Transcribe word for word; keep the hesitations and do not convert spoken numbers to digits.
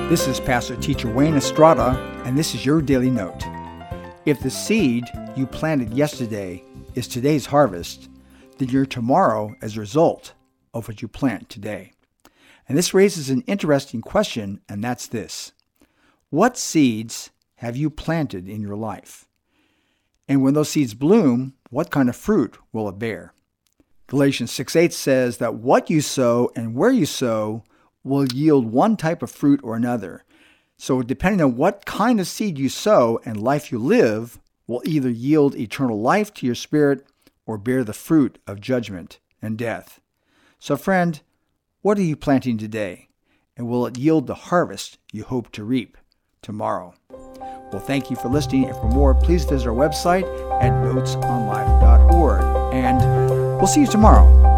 This is Pastor Teacher Wayne Estrada, and this is your Daily Note. If the seed you planted yesterday is today's harvest, then your tomorrow is a result of what you plant today. And this raises an interesting question, and that's this. What seeds have you planted in your life? And when those seeds bloom, what kind of fruit will it bear? Galatians six eight says that what you sow and where you sow will yield one type of fruit or another. So depending on what kind of seed you sow and life you live will either yield eternal life to your spirit or bear the fruit of judgment and death. So friend, what are you planting today? And will it yield the harvest you hope to reap tomorrow? Well, thank you for listening. And for more, please visit our website at notes on life dot org. And we'll see you tomorrow.